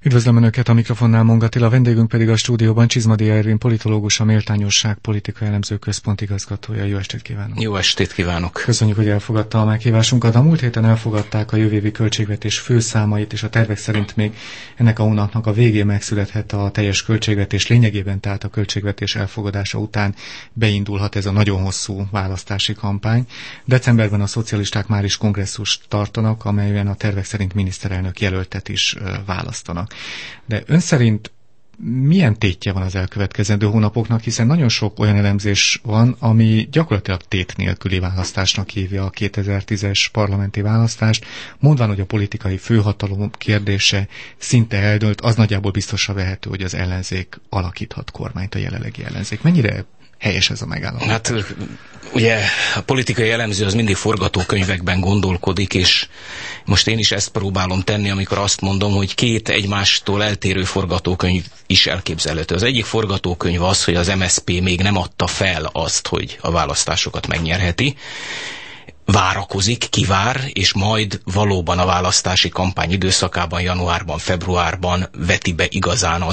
Üdvözlöm Önöket, a mikrofonnál Mong Attila, vendégünk pedig a stúdióban Csizmadi Ervin politológus, a Méltányosság Politika Elemző Központ igazgatója. Jó estét kívánok! Jó estét kívánok! Köszönjük, hogy elfogadta a meghívásunkat. A múlt héten elfogadták a jövő évi költségvetés főszámait, és a tervek szerint még ennek a hónapnak a végén megszülethet a teljes költségvetés. Lényegében tehát a költségvetés elfogadása után beindulhat ez a nagyon hosszú választási kampány. Decemberben a szocialisták már is kongresszust tartanak, amelyen a tervek szerint miniszterelnök jelöltet is választanak. De ön szerint milyen tétje van az elkövetkezendő hónapoknak, hiszen nagyon sok olyan elemzés van, ami gyakorlatilag tét nélküli választásnak hívja a 2010-es parlamenti választást, mondván, hogy a politikai főhatalom kérdése szinte eldőlt, az nagyjából biztosra vehető, hogy az ellenzék alakíthat kormányt, a jelenlegi ellenzék. Mennyire helyes ez a megállapodás? Hát ugye a politikai elemző az mindig forgatókönyvekben gondolkodik, és most én is ezt próbálom tenni, amikor azt mondom, hogy két egymástól eltérő forgatókönyv is elképzelhető. Az egyik forgatókönyv az, hogy az MSZP még nem adta fel azt, hogy a választásokat megnyerheti, várakozik, kivár, és majd valóban a választási kampány időszakában, januárban, februárban veti be igazán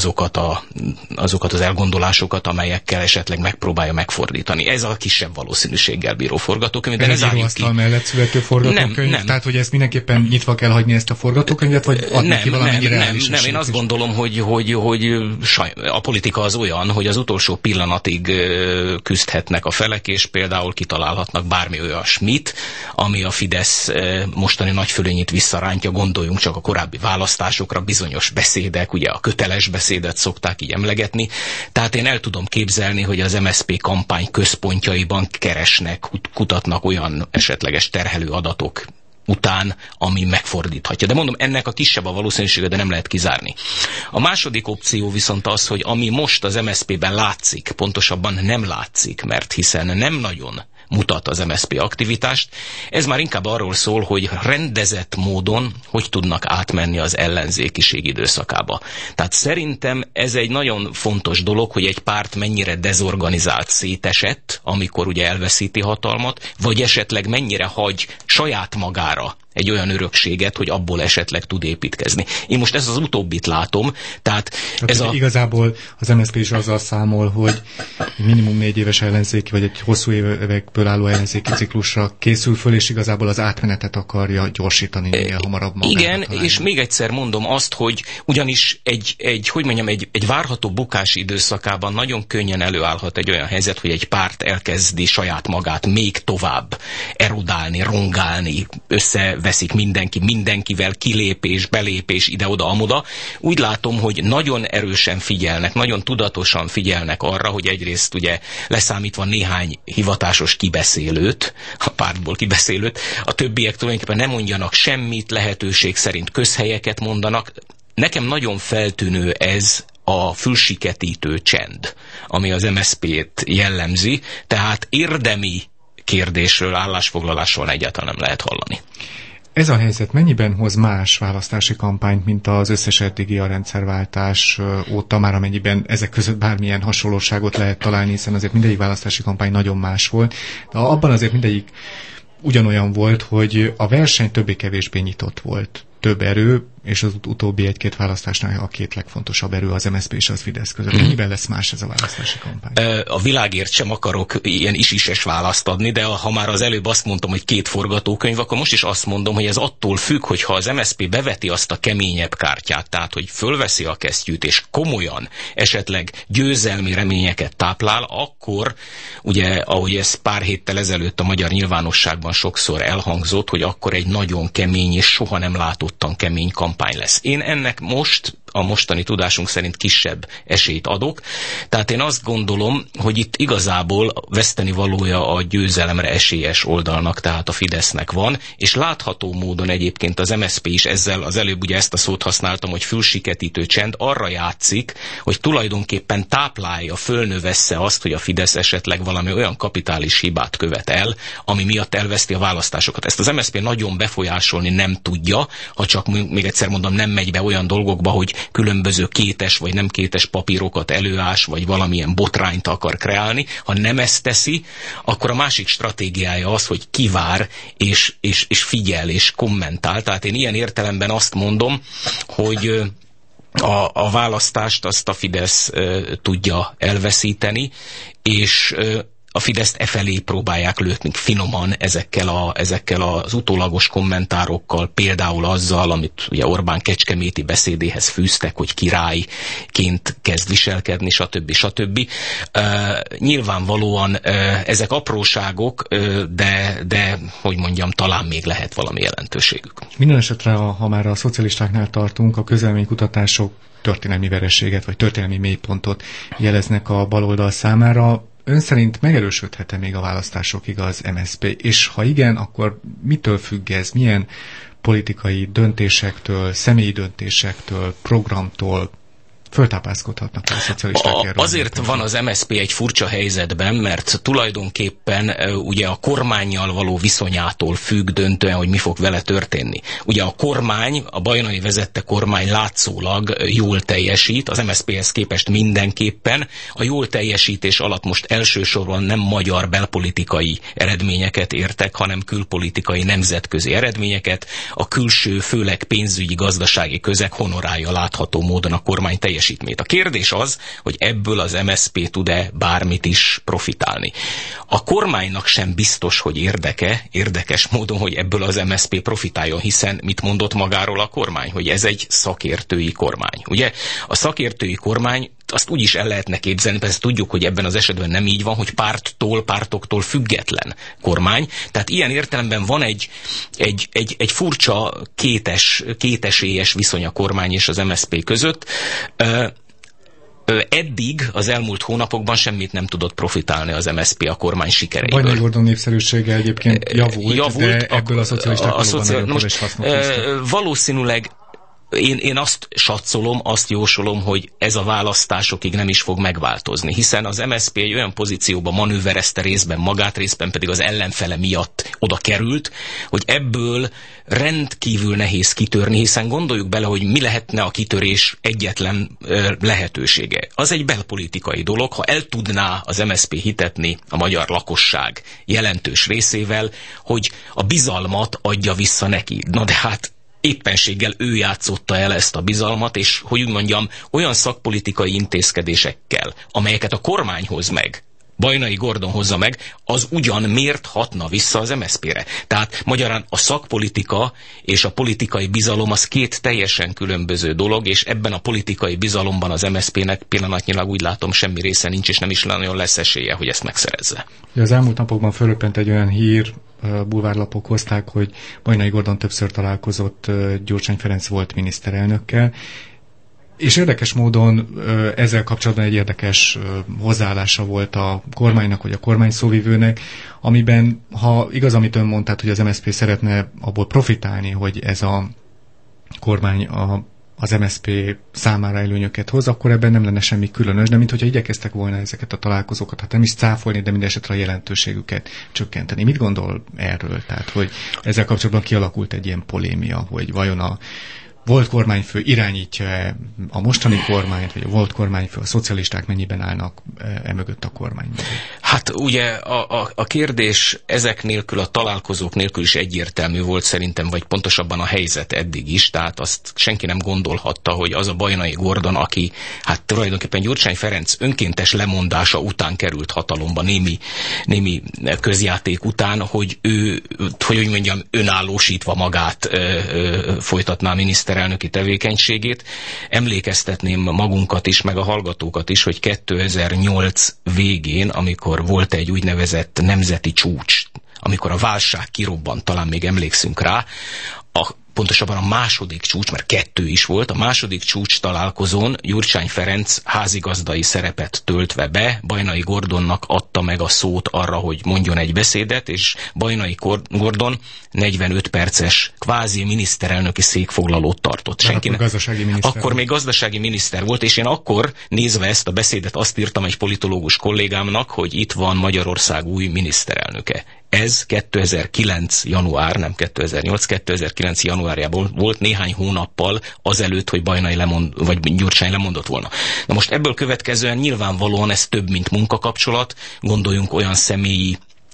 azokat az elgondolásokat, amelyekkel esetleg megpróbálja megfordítani. Ez a kisebb valószínűséggel bíró forgatókönyv. De ez egy íróasztal mellett születő forgatókönyv? Nem. Tehát, hogy ezt mindenképpen nyitva kell hagyni, ezt a forgatókönyvet, vagy adni ki valamennyire reális? Nem, én azt gondolom, hogy a politika az olyan, hogy az utolsó pillanatig küzdhetnek a felek, és például kitalálhatnak bármi olyasmit, ami a Fidesz mostani nagyfölényét visszarántja, gondoljunk csak a korábbi választásokra, bizonyos beszédek, ugye a köteles beszédet szokták így emlegetni. Tehát én el tudom képzelni, hogy az MSZP kampány központjaiban keresnek, kutatnak olyan esetleges terhelő adatok után, ami megfordíthatja. De mondom, ennek a kisebb a valószínűsége, de nem lehet kizárni. A második opció viszont az, hogy ami most az MSZP-ben látszik, pontosabban nem látszik, mert hiszen nem nagyon mutat az MSZP aktivitást. Ez már inkább arról szól, hogy rendezett módon hogy tudnak átmenni az ellenzékiség időszakába. Tehát szerintem ez egy nagyon fontos dolog, hogy egy párt mennyire dezorganizált, szétesett, amikor ugye elveszíti hatalmat, vagy esetleg mennyire hagy saját magára egy olyan örökséget, hogy abból esetleg tud építkezni. Én most ezt az utóbbit látom, tehát igazából az MSZP is azzal számol, hogy minimum 4 éves ellenzéki, vagy egy hosszú évekből álló ellenzéki ciklusra készül föl, és igazából az átmenetet akarja gyorsítani minél hamarabb magára. Igen, és még egyszer mondom azt, hogy ugyanis egy várható bukás időszakában nagyon könnyen előállhat egy olyan helyzet, hogy egy párt elkezdi saját magát még tovább erodálni, rongálni, veszik mindenkivel, kilépés, belépés, ide-oda, amoda. Úgy látom, hogy nagyon erősen figyelnek, nagyon tudatosan figyelnek arra, hogy egyrészt ugye leszámítva néhány hivatásos kibeszélőt, a pártból kibeszélőt, a többiek tulajdonképpen nem mondjanak semmit, lehetőség szerint közhelyeket mondanak. Nekem nagyon feltűnő ez a fülsiketítő csend, ami az MSZP-t jellemzi, tehát érdemi kérdésről, állásfoglalásról egyáltalán nem lehet hallani. Ez a helyzet mennyiben hoz más választási kampányt, mint az összes eddigi a rendszerváltás óta, már amennyiben ezek között bármilyen hasonlóságot lehet találni, hiszen azért mindegyik választási kampány nagyon más volt, de abban azért mindegyik ugyanolyan volt, hogy a verseny többé-kevésbé nyitott volt. Több erő, és az utóbbi egy-két választásnál a két legfontosabb erő az MSZP és az Fidesz között. Mennyiben lesz más ez a választási kampány? A világért sem akarok ilyen is-es választ adni, de ha már az előbb azt mondtam, hogy két forgatókönyv, akkor most is azt mondom, hogy ez attól függ, hogy ha az MSZP beveti azt a keményebb kártyát, tehát hogy fölveszi a kesztyűt, és komolyan esetleg győzelmi reményeket táplál, akkor ugye, ahogy ez pár héttel ezelőtt a magyar nyilvánosságban sokszor elhangzott, hogy akkor egy nagyon kemény és soha nem látottan kemény kampány lesz. Én ennek most a mostani tudásunk szerint kisebb esélyt adok. Tehát én azt gondolom, hogy itt igazából veszteni valója a győzelemre esélyes oldalnak, tehát a Fidesznek van, és látható módon egyébként az MSZP is ezzel, az előbb ugye ezt a szót használtam, hogy fülsiketítő csend, arra játszik, hogy tulajdonképpen táplálja, fölnövessze azt, hogy a Fidesz esetleg valami olyan kapitális hibát követ el, ami miatt elveszti a választásokat. Ezt az MSZP nagyon befolyásolni nem tudja, ha csak még egyszer mondom, nem megy be olyan dolgokba, hogy különböző kétes vagy nem kétes papírokat előás, vagy valamilyen botrányt akar kreálni. Ha nem ezt teszi, akkor a másik stratégiája az, hogy kivár, és figyel, és kommentál. Tehát én ilyen értelemben azt mondom, hogy a választást azt a Fidesz tudja elveszíteni, és a Fideszt efelé próbálják lőtni finoman ezekkel az utólagos kommentárokkal, például azzal, amit ugye Orbán kecskeméti beszédéhez fűztek, hogy királyként kezd viselkedni, stb. Nyilvánvalóan ezek apróságok, de hogy mondjam, talán még lehet valami jelentőségük. Minden esetre, ha már a szocialistáknál tartunk, a közvéleménykutatások történelmi vereséget, vagy történelmi mélypontot jeleznek a baloldal számára. Ön szerint megerősödhet-e még a választásokig az MSZP? És ha igen, akkor mitől függ ez? Milyen politikai döntésektől, személyi döntésektől, programtól föltápászkodhatnak a szocialisták erről? Azért van az MSZP egy furcsa helyzetben, mert tulajdonképpen ugye a kormánnyal való viszonyától függ döntően, hogy mi fog vele történni. Ugye a kormány, a Bajnai vezette kormány látszólag jól teljesít, az MSZP-hez képest mindenképpen. A jól teljesítés alatt most elsősorban nem magyar belpolitikai eredményeket értek, hanem külpolitikai nemzetközi eredményeket. A külső, főleg pénzügyi, gazdasági közeg honorálja látható módon a kormány teljesítményét. A kérdés az, hogy ebből az MSZP tud-e bármit is profitálni. A kormánynak sem biztos, hogy érdekes módon, hogy ebből az MSZP profitáljon, hiszen mit mondott magáról a kormány? Hogy ez egy szakértői kormány. Ugye a szakértői kormány, azt úgy is el lehetne képzelni, persze tudjuk, hogy ebben az esetben nem így van, hogy pártoktól független kormány. Tehát ilyen értelemben van egy furcsa kétesélyes viszony a kormány és az MSZP között. Eddig, az elmúlt hónapokban semmit nem tudott profitálni az MSZP a kormány sikereiből. Bajnai Gordon népszerűsége egyébként javult, de ebből a szocialisták valóban nagyon kevés hasznot hoztak. Valószínűleg én azt satszolom, azt jósolom, hogy ez a választásokig nem is fog megváltozni, hiszen az MSZP egy olyan pozícióba manőverezte részben magát, részben pedig az ellenfele miatt oda került, hogy ebből rendkívül nehéz kitörni, hiszen gondoljuk bele, hogy mi lehetne a kitörés egyetlen lehetősége. Az egy belpolitikai dolog, ha el tudná az MSZP hitetni a magyar lakosság jelentős részével, hogy a bizalmat adja vissza neki. Na de hát éppenséggel ő játszotta el ezt a bizalmat, és hogy úgy mondjam, olyan szakpolitikai intézkedésekkel, amelyeket a kormány hoz meg, Bajnai Gordon hozza meg, az ugyan miért hatna vissza az MSZP-re? Tehát magyarán a szakpolitika és a politikai bizalom az két teljesen különböző dolog, és ebben a politikai bizalomban az MSZP-nek pillanatnyilag úgy látom semmi része nincs, és nem is nagyon lesz esélye, hogy ezt megszerezze. Az elmúlt napokban fölöppent egy olyan hír, bulvárlapok hozták, hogy Bajnai Gordon többször találkozott Gyurcsány Ferenc volt miniszterelnökkel, és érdekes módon ezzel kapcsolatban egy érdekes hozzáállása volt a kormánynak, vagy a kormány szóvivőnek, amiben, ha igaz, amit ön mondta, hogy az MSZP szeretne abból profitálni, hogy ez a kormány az MSZP számára előnyöket hoz, akkor ebben nem lenne semmi különös, de minthogyha igyekeztek volna ezeket a találkozókat, hát nem is cáfolni, de mindesetre a jelentőségüket csökkenteni. Mit gondol erről? Tehát, hogy ezzel kapcsolatban kialakult egy ilyen polémia, hogy vajon a volt kormányfő irányítja a mostani kormányt, vagy a volt kormányfő, a szocialisták mennyiben állnak mögött a kormányban? Hát ugye a kérdés ezek nélkül, a találkozók nélkül is egyértelmű volt szerintem, vagy pontosabban a helyzet eddig is, tehát azt senki nem gondolhatta, hogy az a Bajnai Gordon, aki hát tulajdonképpen Gyurcsány Ferenc önkéntes lemondása után került hatalomba, némi közjáték után, hogy ő, hogy úgy mondjam, önállósítva magát folytatná a miniszterelnöki tevékenységét. Emlékeztetném magunkat is, meg a hallgatókat is, hogy 2008 végén, amikor volt egy úgynevezett nemzeti csúcs, amikor a válság kirobbant, talán még emlékszünk rá, pontosabban a második csúcs, mert 2 is volt, a második csúcs találkozón Gyurcsány Ferenc házigazdai szerepet töltve be, Bajnai Gordonnak adta meg a szót arra, hogy mondjon egy beszédet, és Bajnai Gordon 45 perces kvázi miniszterelnöki székfoglalót tartott. Akkor még gazdasági miniszter volt, és én akkor nézve ezt a beszédet azt írtam egy politológus kollégámnak, hogy itt van Magyarország új miniszterelnöke. Ez 2009. január, nem 2008, 2009. januárjában volt, néhány hónappal azelőtt, hogy vagy Gyurcsány lemondott volna. Na most ebből következően nyilvánvalóan ez több, mint munkakapcsolat, gondoljunk olyan személyi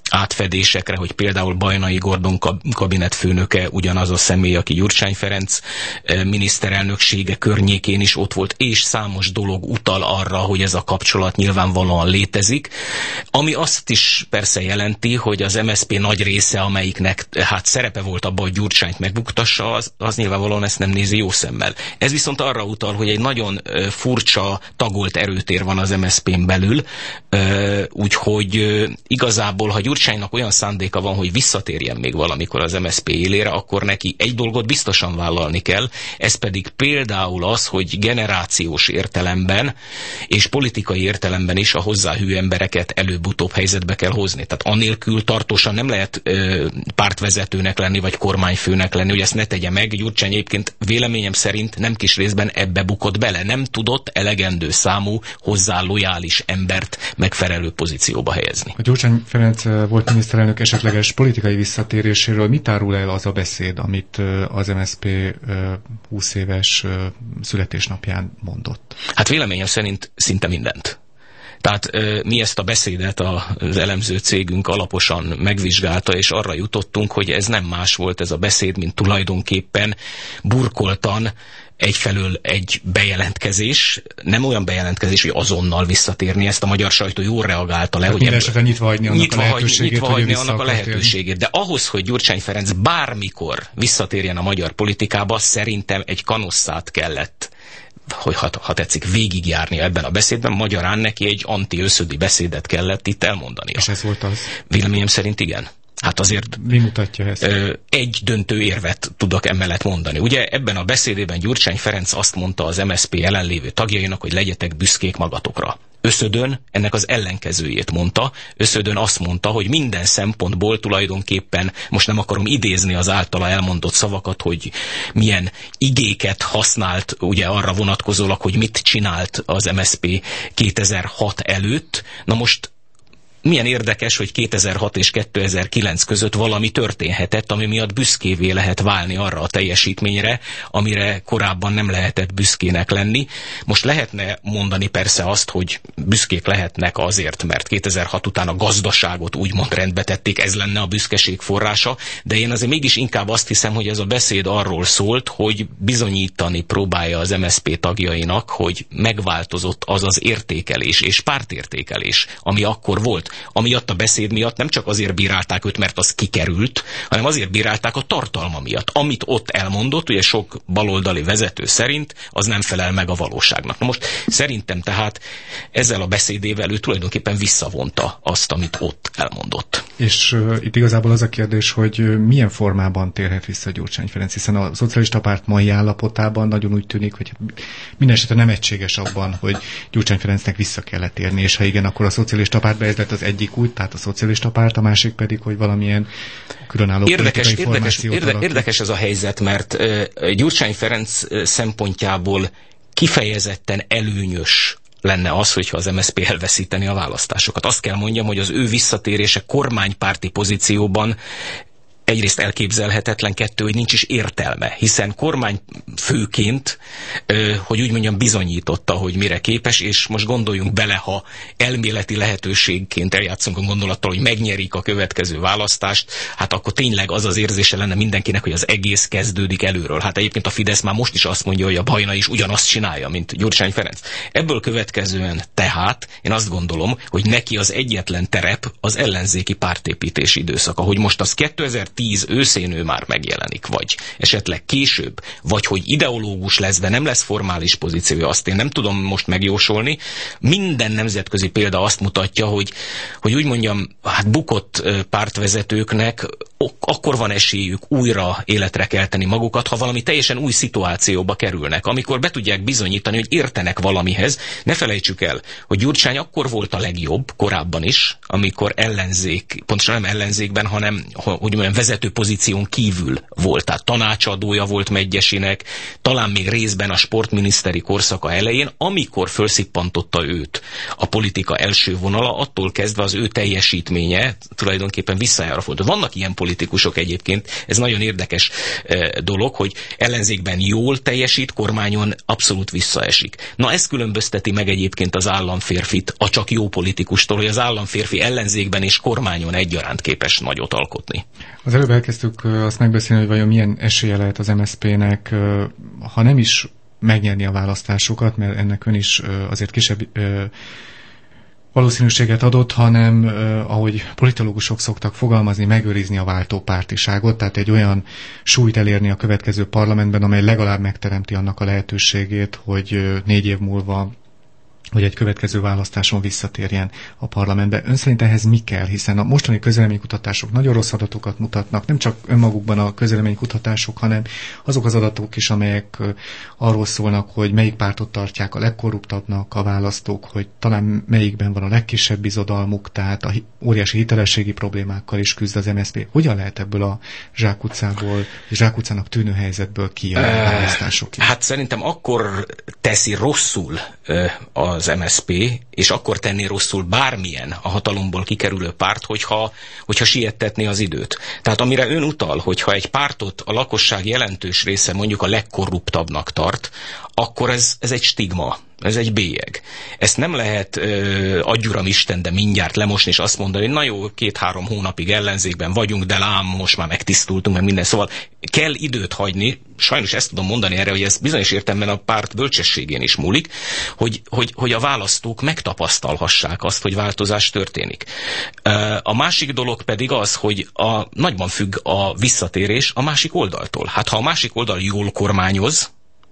átfedésekre, hogy például Bajnai Gordon kabinetfőnöke ugyanaz a személy, aki Gyurcsány Ferenc miniszterelnöksége környékén is ott volt, és számos dolog utal arra, hogy ez a kapcsolat nyilvánvalóan létezik, ami azt is persze jelenti, hogy az MSZP nagy része, amelyiknek hát szerepe volt abban, hogy Gyurcsányt megbuktassa, az nyilvánvalóan ezt nem nézi jó szemmel. Ez viszont arra utal, hogy egy nagyon furcsa, tagolt erőtér van az MSZP-n belül, úgyhogy igazából, ha Gyurcsánynak olyan szándéka van, hogy visszatérjen még valamikor az MSZP élére, akkor neki egy dolgot biztosan vállalni kell, ez pedig például az, hogy generációs értelemben és politikai értelemben is a hozzá hű embereket előbb-utóbb helyzetbe kell hozni. Tehát annélkül tartósan nem lehet pártvezetőnek lenni, vagy kormányfőnek lenni, hogy ezt ne tegye meg. Gyurcsány egyébként véleményem szerint nem kis részben ebbe bukott bele. Nem tudott elegendő számú hozzá lojális embert megfelelő pozícióba helyezni. A Gyurcsány Ferenc volt miniszterelnök esetleges politikai visszatéréséről mit árul el az a beszéd, amit az MSZP 20 éves születésnapján mondott? Hát véleményem szerint szinte mindent. Tehát mi ezt a beszédet az elemző cégünk alaposan megvizsgálta, és arra jutottunk, hogy ez nem más volt ez a beszéd, mint tulajdonképpen burkoltan egyfelől egy bejelentkezés, nem olyan bejelentkezés, hogy azonnal visszatérni, ezt a magyar sajtó jól reagálta le, hogy ebből nyitva hagyni annak a lehetőségét. De ahhoz, hogy Gyurcsány Ferenc bármikor visszatérjen a magyar politikába, szerintem egy kanosszát kellett, hogy ha tetszik, végigjárni ebben a beszédben, magyarán neki egy anti-összödi beszédet kellett itt elmondania. És ez volt az? Véleményem szerint igen. Hát azért mi mutatja ezt? Egy döntő érvet tudok emellett mondani. Ugye ebben a beszédében Gyurcsány Ferenc azt mondta az MSZP jelenlévő tagjainak, hogy legyetek büszkék magatokra. Öszödön ennek az ellenkezőjét mondta. Öszödön azt mondta, hogy minden szempontból tulajdonképpen, most nem akarom idézni az általa elmondott szavakat, hogy milyen igéket használt, ugye arra vonatkozólag, hogy mit csinált az MSZP 2006 előtt. Na most milyen érdekes, hogy 2006 és 2009 között valami történhetett, ami miatt büszkévé lehet válni arra a teljesítményre, amire korábban nem lehetett büszkének lenni. Most lehetne mondani persze azt, hogy büszkék lehetnek azért, mert 2006 után a gazdaságot úgymond rendbe tették, ez lenne a büszkeség forrása, de én azért mégis inkább azt hiszem, hogy ez a beszéd arról szólt, hogy bizonyítani próbálja az MSZP tagjainak, hogy megváltozott az az értékelés és pártértékelés, ami akkor volt. Amiatt a beszéd miatt nem csak azért bírálták őt, mert az kikerült, hanem azért bírálták a tartalma miatt. Amit ott elmondott, ugye sok baloldali vezető szerint, az nem felel meg a valóságnak. Na most szerintem tehát ezzel a beszédével ő tulajdonképpen visszavonta azt, amit ott elmondott. És itt igazából az a kérdés, hogy milyen formában térhet vissza Gyurcsány Ferenc, hiszen a szocialista párt mai állapotában nagyon úgy tűnik, hogy minden esetre nem egységes abban, hogy Gyurcsány Ferencnek vissza kellett térni, és ha igen, akkor a szocialista pártban ez lett az egyik út, tehát a szocialista párt, a másik pedig, hogy valamilyen különálló politikai formációt alakít. Érdekes ez a helyzet, mert Gyurcsány Ferenc szempontjából kifejezetten előnyös lenne az, hogyha az MSZP elveszíteni a választásokat. Azt kell mondjam, hogy az ő visszatérése kormánypárti pozícióban egyrészt elképzelhetetlen, kettő, hogy nincs is értelme, hiszen kormányfőként, hogy úgy mondjam, bizonyította, hogy mire képes, és most gondoljunk bele, ha elméleti lehetőségként eljátszunk a gondolattal, hogy megnyerik a következő választást, hát akkor tényleg az az érzése lenne mindenkinek, hogy az egész kezdődik előről. Hát egyébként a Fidesz már most is azt mondja, hogy a Bajnai is ugyanazt csinálja, mint Gyurcsány Ferenc. Ebből következően tehát én azt gondolom, hogy neki az egyetlen terep az ellenzéki pártépítési időszaka, hogy most az 2010 őszén ő már megjelenik, vagy esetleg később, vagy hogy ideológus lesz, de nem lesz formális pozíciója, azt én nem tudom most megjósolni. Minden nemzetközi példa azt mutatja, hogy úgy mondjam, hát bukott pártvezetőknek akkor van esélyük újra életre kelteni magukat, ha valami teljesen új szituációba kerülnek, amikor be tudják bizonyítani, hogy értenek valamihez. Ne felejtsük el, hogy Gyurcsány akkor volt a legjobb, korábban is, amikor ellenzék, pontosan nem ellenzékben, hanem hogy mondjam, vezető pozíción kívül volt, tehát tanácsadója volt Medgyessy-nek, talán még részben a sportminiszteri korszaka elején, amikor felszippantotta őt a politika első vonala, attól kezdve az ő teljesítménye tulajdonképpen visszajára fordult. Vannak ilyen politikusok egyébként, ez nagyon érdekes dolog, hogy ellenzékben jól teljesít, kormányon abszolút visszaesik. Na ez különbözteti meg egyébként az államférfit a csak jó politikustól, hogy az államférfi ellenzékben és kormányon egyaránt képes nagyot alkotni. Az előbb elkezdtük azt megbeszélni, hogy vajon milyen esélye lehet az MSZP-nek, ha nem is megnyerni a választásokat, mert ennek ön is azért kisebb valószínűséget adott, hanem, ahogy politológusok szoktak fogalmazni, megőrizni a váltópártiságot, tehát egy olyan súlyt elérni a következő parlamentben, amely legalább megteremti annak a lehetőségét, hogy 4 év múlva hogy egy következő választáson visszatérjen a parlamentbe. Ön szerint ehhez mi kell? Hiszen a mostani közvéleménykutatások nagyon rossz adatokat mutatnak, nem csak önmagukban a közvéleménykutatások, hanem azok az adatok is, amelyek arról szólnak, hogy melyik pártot tartják a legkorruptabbnak a választók, hogy talán melyikben van a legkisebb bizodalmuk, tehát a óriási hitelességi problémákkal is küzd az MSZP. Hogyan lehet ebből a zsákutcának tűnő helyzetből kijönni a választásokig? Hát szerintem akkor teszi rosszul az MSZP, és akkor tenné rosszul bármilyen a hatalomból kikerülő párt, hogyha siettetné az időt. Tehát amire ön utal, hogyha egy pártot a lakosság jelentős része mondjuk a legkorruptabbnak tart, akkor ez egy stigma, ez egy bélyeg. Ezt nem lehet adjuram Isten, de mindjárt lemosni, és azt mondani, hogy na jó, 2-3 hónapig ellenzékben vagyunk, de lám, most már megtisztultunk, meg minden. Szóval kell időt hagyni, sajnos ezt tudom mondani erre, hogy ez bizonyos értelemben a párt bölcsességén is múlik, hogy a választók megtapasztalhassák azt, hogy változás történik. A másik dolog pedig az, hogy nagyban függ a visszatérés a másik oldaltól. Hát ha a másik oldal jól kormányoz,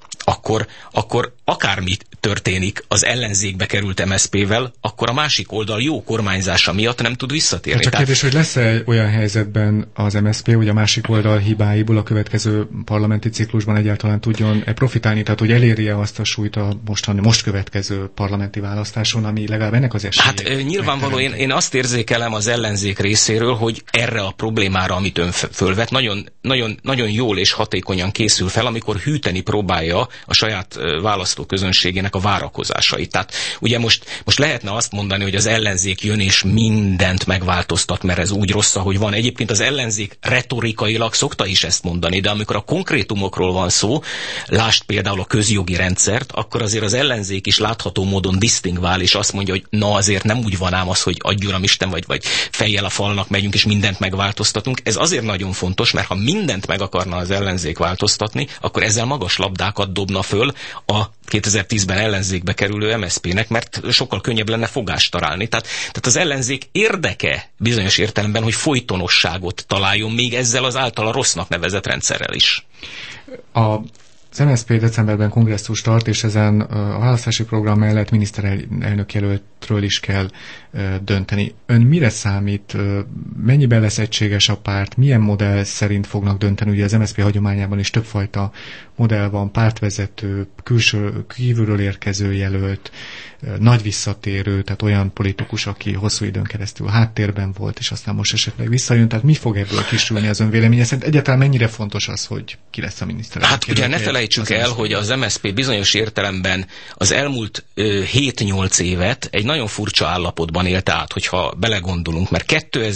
akkor akármi történik az ellenzékbe került MSZP-vel, akkor a másik oldal jó kormányzása miatt nem tud visszatérni. Csak kérdés, hogy lesz-e olyan helyzetben az MSZP, hogy a másik oldal hibáiból a következő parlamenti ciklusban egyáltalán tudjon profitálni, tehát hogy elérje azt a súlyt a most következő parlamenti választáson, ami legalább ennek az esélye. Hát nyilvánvaló, én azt érzékelem az ellenzék részéről, hogy erre a problémára, amit ön fölvet, nagyon, nagyon, nagyon jól és hatékonyan készül fel, amikor hűteni próbálja a saját választóközönségének a várakozásait. Tehát ugye most lehetne azt mondani, hogy az ellenzék jön és mindent megváltoztat, mert ez úgy rossz, ahogy van. Egyébként az ellenzék retorikailag szokta is ezt mondani, de amikor a konkrétumokról van szó, lásd például a közjogi rendszert, akkor azért az ellenzék is látható módon disztingvál, és azt mondja, hogy na azért nem úgy van ám az, hogy adj uram Isten, vagy fejjel a falnak megyünk, és mindent megváltoztatunk. Ez azért nagyon fontos, mert ha mindent meg akarna az ellenzék változtatni, akkor ezzel magas labdákat dobna föl a 2010-ben ellenzékbe kerülő MSZP-nek, mert sokkal könnyebb lenne fogást találni. Tehát az ellenzék érdeke bizonyos értelemben, hogy folytonosságot találjon még ezzel az általa rossznak nevezett rendszerrel is. Az MSZP decemberben kongresszus tart, és ezen a választási program mellett miniszterelnök jelöltről is kell dönteni. Ön mire számít? Mennyiben lesz egységes a párt? Milyen modell szerint fognak dönteni? Ugye az MSZP hagyományában is többfajta modell van, pártvezető, kívülről érkező jelölt, nagy visszatérő, tehát olyan politikus, aki hosszú időn keresztül háttérben volt, és aztán most esetleg visszajön. Tehát mi fog ebből kisülni az ön véleménye szerint? Egyáltalán mennyire fontos az, hogy ki lesz a miniszterelnök? Hát ugye ne felejtsük el, hogy az MSZP bizonyos értelemben az elmúlt 7-8 évet egy nagyon furcsa állapotban élte át, hogyha belegondolunk, mert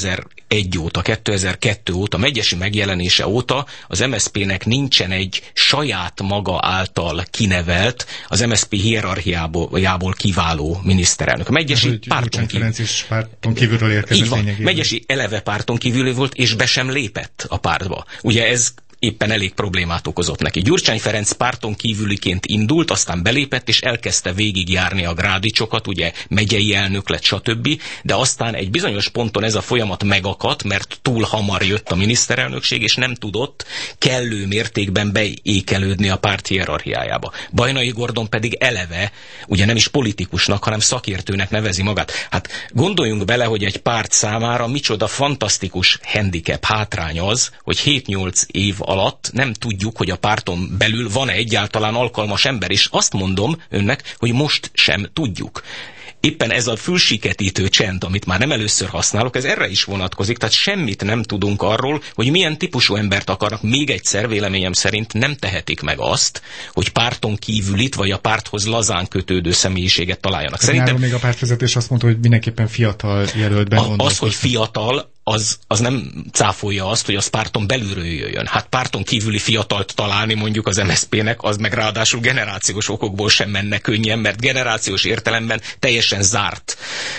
2002 óta, Medgyessy megjelenése óta az MSZP-nek nincsen egy saját maga által kinevelt, az MSZP hierarchiából kiváló miniszterelnök. Medgyessy párton kívülről érkezett. Így van. Medgyessy eleve párton kívül volt, és be sem lépett a pártba. Ugye ez éppen elég problémát okozott neki. Gyurcsány Ferenc párton kívüliként indult, aztán belépett, és elkezdte végigjárni a grádicsokat, ugye megyei elnök lett, stb. De aztán egy bizonyos ponton ez a folyamat megakadt, mert túl hamar jött a miniszterelnökség, és nem tudott kellő mértékben beékelődni a párt hierarchiájába. Bajnai Gordon pedig eleve, ugye nem is politikusnak, hanem szakértőnek nevezi magát. Hát gondoljunk bele, hogy egy párt számára micsoda fantasztikus handicap, hátrány az, hogy 7-8 év alatt nem tudjuk, hogy a párton belül van-e egyáltalán alkalmas ember, és azt mondom önnek, hogy most sem tudjuk. éppen ez a fülsiketítő csend, amit már nem először használok, ez erre is vonatkozik, tehát semmit nem tudunk arról, hogy milyen típusú embert akarnak. Még egyszer véleményem szerint nem tehetik meg azt, hogy párton kívülit, vagy a párthoz lazán kötődő személyiséget találjanak. Szerintem még a pártvezetés azt mondta, hogy mindenképpen fiatal jelöltben az, hogy fiatal, az nem cáfolja azt, hogy az párton belülről jöjjön. Hát párton kívüli fiatalt találni mondjuk az MSZP-nek, az meg ráadásul generációs okokból sem menne könnyen, mert generációs értelemben teljesen zárt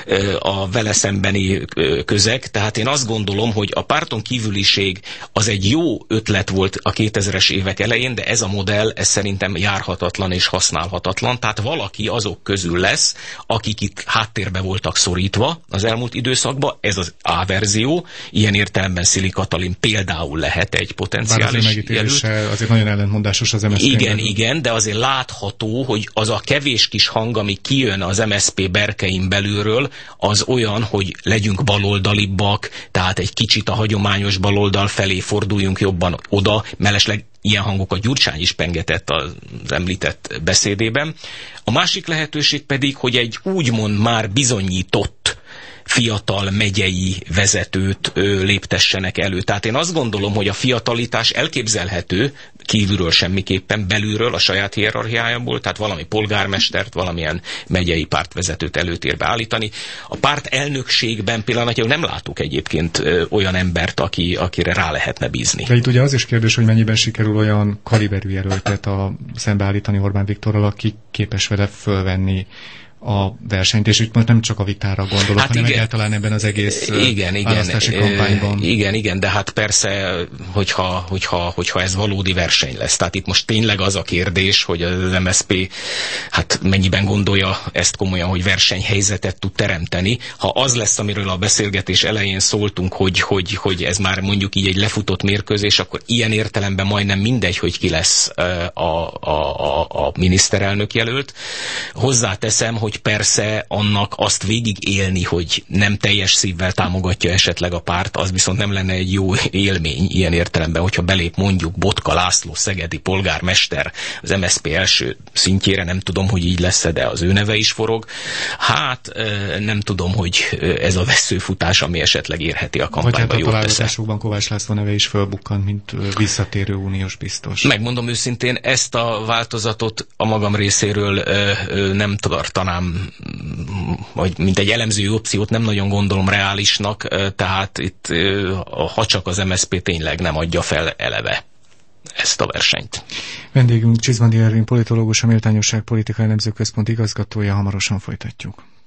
a vele szembeni közeg. Tehát én azt gondolom, hogy a párton kívüliség az egy jó ötlet volt a 2000-es évek elején, de ez a modell, ez szerintem járhatatlan és használhatatlan. Tehát valaki azok közül lesz, akik itt háttérbe voltak szorítva az elmúlt időszakban, ez az A verzió. Ilyen értelemben Szili Katalin például lehet egy potenciális jelölt. Azért nagyon ellentmondásos az MSZP. Igen, de azért látható, hogy az a kevés kis hang, ami kijön az MSZP berkein belülről, az olyan, hogy legyünk baloldalibbak, tehát egy kicsit a hagyományos baloldal felé forduljunk jobban oda, mellesleg ilyen hangokat Gyurcsány is pengetett az említett beszédében. A másik lehetőség pedig, hogy egy úgymond már bizonyított fiatal megyei vezetőt léptessenek elő. Tehát én azt gondolom, hogy a fiatalitás elképzelhető, kívülről semmiképpen, belülről, a saját hierarchiájából, tehát valami polgármestert, valamilyen megyei pártvezetőt előtérbe állítani. A párt elnökségben pillanatnyilag nem látok egyébként olyan embert, akire rá lehetne bízni. De itt ugye az is kérdés, hogy mennyiben sikerül olyan kaliberű jelöltet szembeállítani Orbán Viktorral, aki képes vele fölvenni a versenyt, és itt most nem csak a vitára gondolok, hanem egyáltalán ebben az egész választási kampányban. Igen, de hát persze, hogyha ez valódi verseny lesz. Tehát itt most tényleg az a kérdés, hogy az MSZP hát mennyiben gondolja ezt komolyan, hogy versenyhelyzetet tud teremteni. Ha az lesz, amiről a beszélgetés elején szóltunk, hogy ez már mondjuk így egy lefutott mérkőzés, akkor ilyen értelemben majdnem mindegy, hogy ki lesz a miniszterelnök jelölt. Hozzáteszem, hogy persze annak azt végig élni, hogy nem teljes szívvel támogatja esetleg a párt, az viszont nem lenne egy jó élmény ilyen értelemben, hogyha belép mondjuk Botka László szegedi polgármester az MSZP első szintjére, nem tudom, hogy így lesz, de az ő neve is forog. Hát nem tudom, hogy ez a vesszőfutás, ami esetleg érheti a kampányba jót tesz. Vagy hát a találgatásokban Kovács László neve is fölbukkant, mint visszatérő uniós biztos. Megmondom őszintén, ezt a változatot a magam részéről nem tartanám, vagy mint egy elemző opciót nem nagyon gondolom reálisnak, tehát itt ha csak az MSZP tényleg nem adja fel eleve ezt a versenyt. Vendégünk Csizmadi Ervin politológus, a Méltányosság Politika Elemző Központ igazgatója, hamarosan folytatjuk.